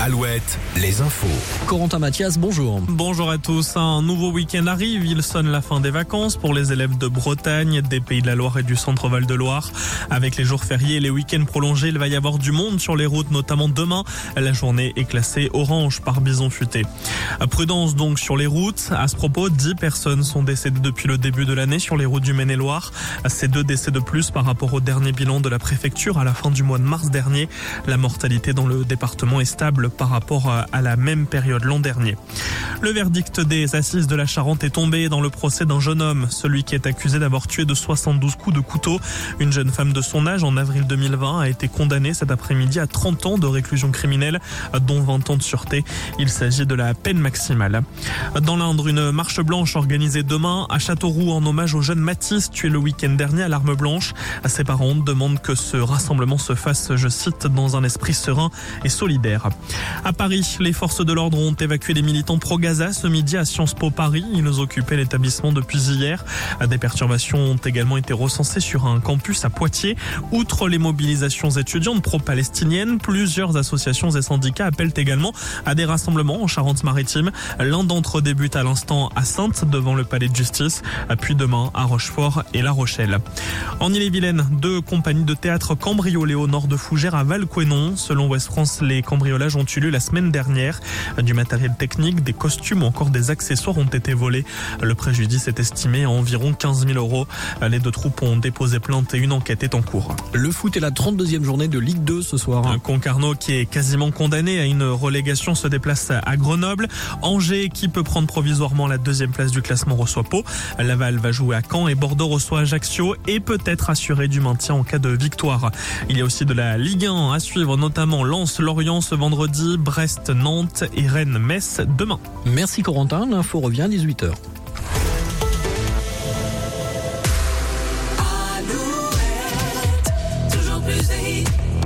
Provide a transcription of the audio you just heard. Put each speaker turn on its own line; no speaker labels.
Alouette, les infos.
Corentin Mathias, bonjour.
Bonjour à tous. Un nouveau week-end arrive. Il sonne la fin des vacances pour les élèves de Bretagne, des Pays de la Loire et du Centre-Val de Loire. Avec les jours fériés et les week-ends prolongés, il va y avoir du monde sur les routes, notamment demain. La journée est classée orange par bison futé. Prudence donc sur les routes. À ce propos, 10 personnes sont décédées depuis le début de l'année sur les routes du Maine-et-Loire. C'est 2 décès de plus par rapport au dernier bilan de la préfecture à la fin du mois de mars dernier. La mortalité dans le département est stable par rapport à la même période l'an dernier. Le verdict des assises de la Charente est tombé dans le procès d'un jeune homme, celui qui est accusé d'avoir tué de 72 coups de couteau une jeune femme de son âge en avril 2020 a été condamnée cet après-midi à 30 ans de réclusion criminelle, dont 20 ans de sûreté. Il s'agit de la peine maximale. Dans l'Indre, une marche blanche organisée demain à Châteauroux en hommage au jeune Mathis tué le week-end dernier à l'Arme Blanche. Ses parents demandent que ce rassemblement se fasse, je cite, dans un esprit serein et solidaire. À Paris, les forces de l'ordre ont évacué les militants pro-Gaza ce midi à Sciences Po Paris. Ils occupaient l'établissement depuis hier. Des perturbations ont également été recensées sur un campus à Poitiers. Outre les mobilisations étudiantes pro-palestiniennes, plusieurs associations et syndicats appellent également à des rassemblements en Charente-Maritime. L'un d'entre eux débute à l'instant à Saintes devant le palais de justice, puis demain à Rochefort et La Rochelle. En Ille-et-Vilaine, 2 compagnies de théâtre cambriolées au nord de Fougères à Valquénon. Selon Ouest France, les cambriolages ont eu lieu la semaine dernière. Du matériel technique, des costumes ou encore des accessoires ont été volés. Le préjudice est estimé à environ 15 000 €. Les 2 troupes ont déposé plainte et une enquête est en cours.
Le foot est la 32e journée de Ligue 2 ce soir.
Concarneau, qui est quasiment condamné à une relégation, se déplace à Grenoble. Angers, qui peut prendre provisoirement la 2e place du classement, reçoit Pau. Laval va jouer à Caen et Bordeaux reçoit Ajaccio et peut être assuré du maintien en cas de victoire. Il y a aussi de la Ligue 1 à suivre, notamment Lens-Lorient ce vendredi, Brest-Nantes et Rennes-Metz demain.
Merci Corentin, l'info revient à 18h.